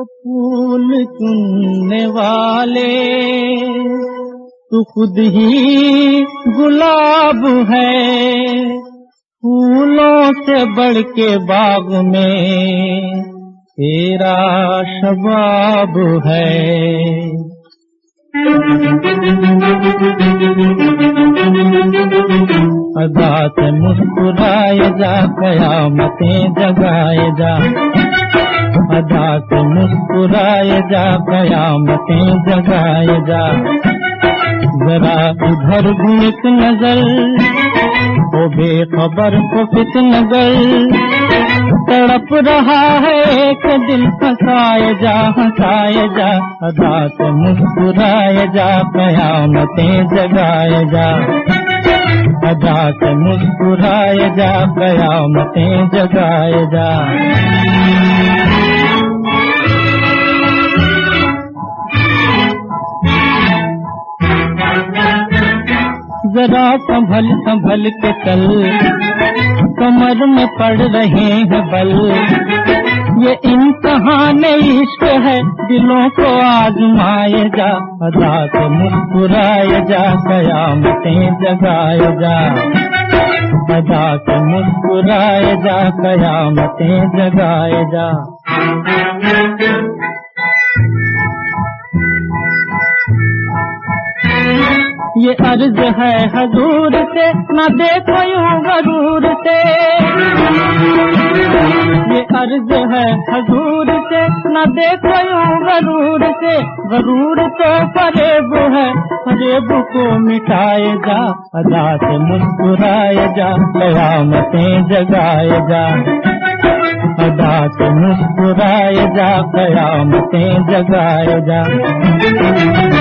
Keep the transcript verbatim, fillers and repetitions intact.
फूल चुनने वाले तू खुद ही गुलाब है, फूलों से बढ़ के बाग में तेरा शबाब है। अदा से मुस्कुराए जा, कयामतें जगाए जा। अदा से मुस्कुराए जा, कयामतें जगाए जा। जरा इधर घूम नजर, ओ बेखबर को फित नजर। तड़प रहा है एक दिल, हंसाए जा हंसाए जा। अदा से मुस्कुराए जा, कयामतें जगाए जा। अदा से मुस्कुराए जा, कयामतें जगाए जा। जरा संभल संभल के चल, कमर में पड़ रहे हैं बल। ये इम्तिहान इश्क है, दिलों को आजमाए जा। अदा से मुस्कुराए जा, कयामतें जगाए जा। अदा से मुस्कुराए जा, कयामतें जगाए जा। ये अर्ज है हजूर से, न देखो यूं गरूर से। ये अर्ज है हजूर से, न देखो यूं गरूर से। गरूर तो फरेब है, फरेब को मिटाए जा। अदा से मुस्कुराए जा, कयामतें जगाए जा। अदा से मुस्कुराए जा, कयामतें जगाए जा।